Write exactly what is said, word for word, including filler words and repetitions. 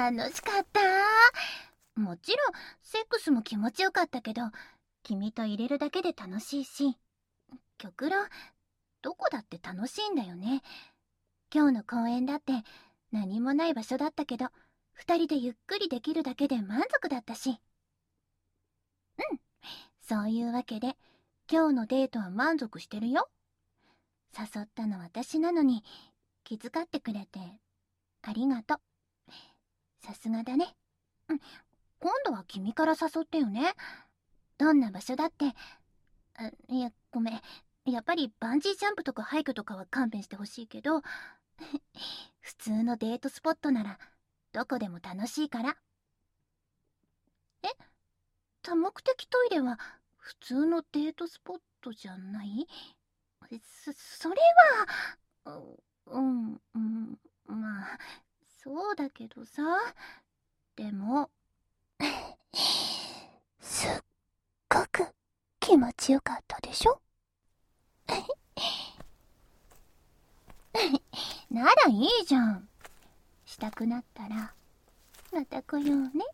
楽しかった。もちろんセックスも気持ちよかったけど、君と入れるだけで楽しいし、極論どこだって楽しいんだよね。今日の公園だって何もない場所だったけど、二人でゆっくりできるだけで満足だったし。うん、そういうわけで今日のデートは満足してるよ。誘ったの私なのに気遣ってくれてありがとう。さすがだね。うん、今度は君から誘ってよね。どんな場所だって。あ、いや、ごめん。やっぱりバンジージャンプとかハイクとかは勘弁してほしいけど、普通のデートスポットならどこでも楽しいから。え？多目的トイレは普通のデートスポットじゃない？そ、それは、う、うん、うん、まあ、そうだけどさ。でも、すっごく気持ちよかったでしょ？ならいいじゃん。したくなったらまた来ようね。